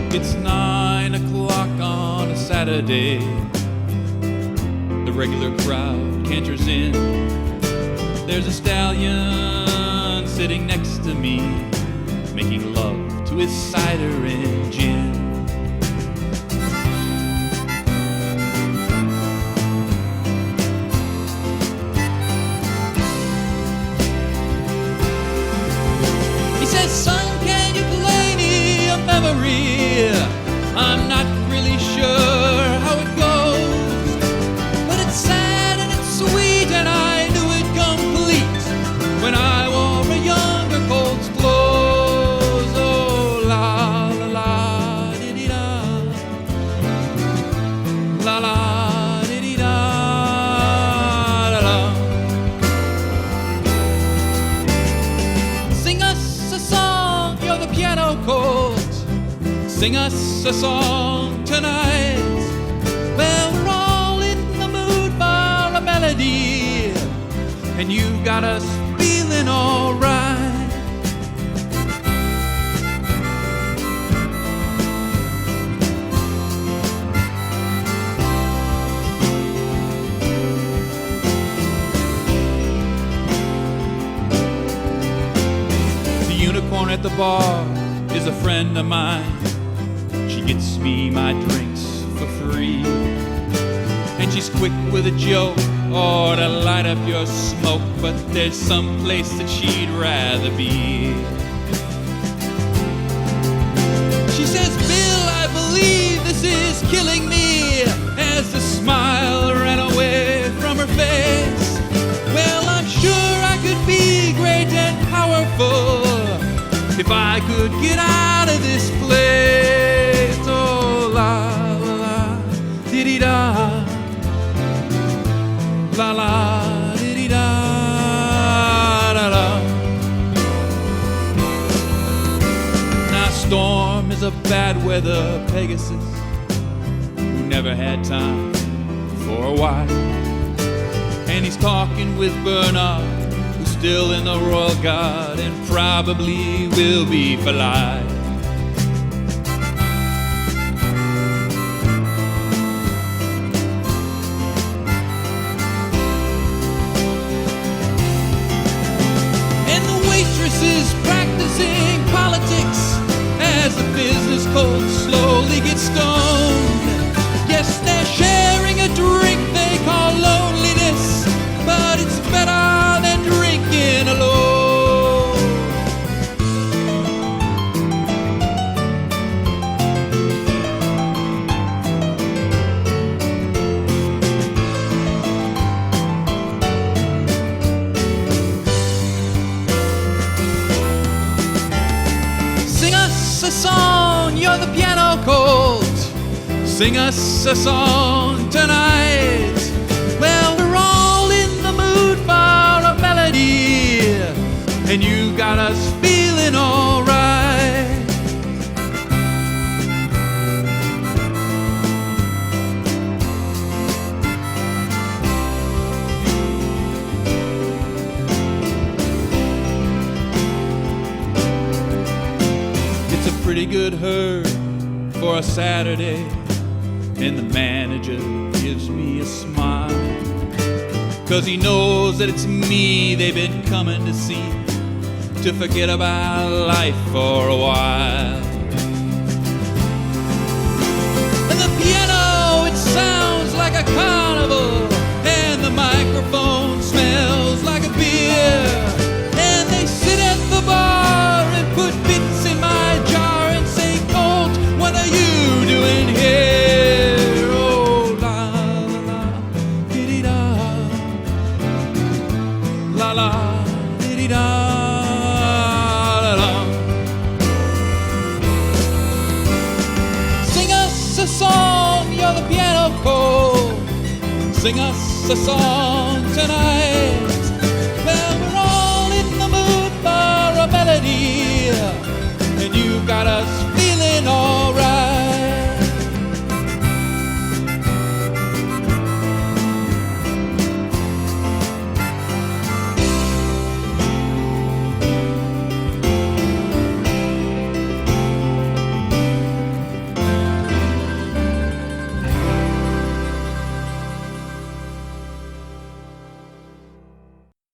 It's 9 o'clock on a Saturday. The regular crowd canters in. There's a stallion sitting next to me, making love to his cider and gin. He says, "Son, can you play me a memory? I'm not really sure how it goes, but it's sad and it's sweet, and I knew it complete when I wore a younger Colt's clothes. Oh, la la la diddy da, la la diddy da da da." Sing us a song, you're the piano Colt. Sing us a song tonight. Well, we're all in the mood for a melody, and you got us feeling all right. The unicorn at the bar is a friend of mine. She gets me my drinks for free, and she's quick with a joke or to light up your smoke, but there's some place that she'd rather be. She says, "Bill, I believe this is killing me," as the smile ran away from her face. Well, I'm sure I could be great and powerful if I could get out of this place. Oh, la la la diddy da, la la diddy da da da. Now Storm is a bad weather Pegasus who never had time for a wife, and he's talking with Bernard, who's still in the Royal Guard and probably will be for life. Is practicing politics as the business Colt slowly gets stoned. Yes, they're sharing a drink they call loneliness, but it's better than drinking alone. A song, you're the piano Colt. Sing us a song tonight. Well, we're all in the mood for a melody, and you got us feeling all right. Pretty good herd for a Saturday, and the manager gives me a smile, 'cause he knows that it's me they've been coming to see, to forget about life for a while. And the piano, it sounds like a carnival, and the microphone smells like a beer, and they sit at the bar and put bits in my jar, what are you doing here? Oh, la la la diddy da, la la diddy da da da. Sing us a song, you're the piano Colt. Sing us a song tonight.